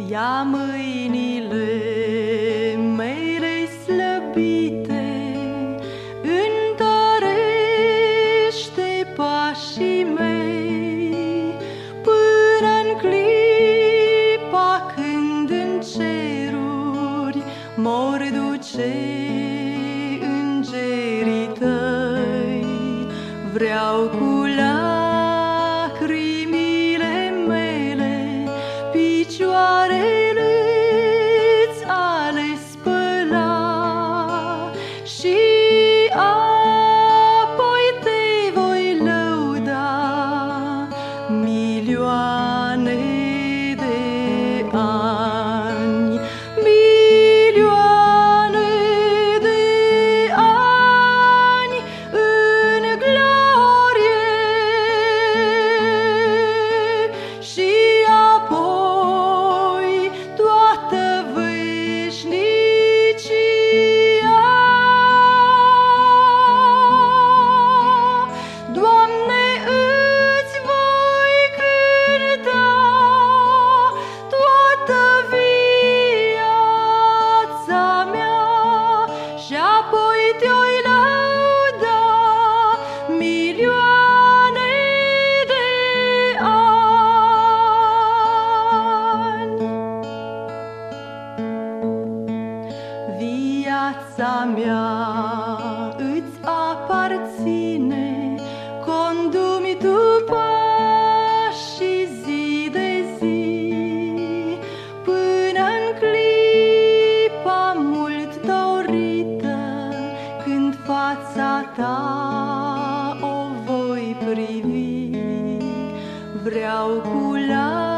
Ia mâinile mele slăbite, întărește pașii mei, până-n clipa când în ceruri mor duce îngerii tăi. Vreau cu lacrimile mele picioarele-ți ale spăla și apoi te voi lăuda milioane de ani, milioane de ani în glorie și apoi toată veșnicia. Doamne, îți voi cânta toată viața mea și apoi te-oi lăuda milioane de ani. Viața mea îți aparține, condu-mi tu pașii zi de zi, până-n clipa mult dorită, când fața ta o voi privi. Vreau cu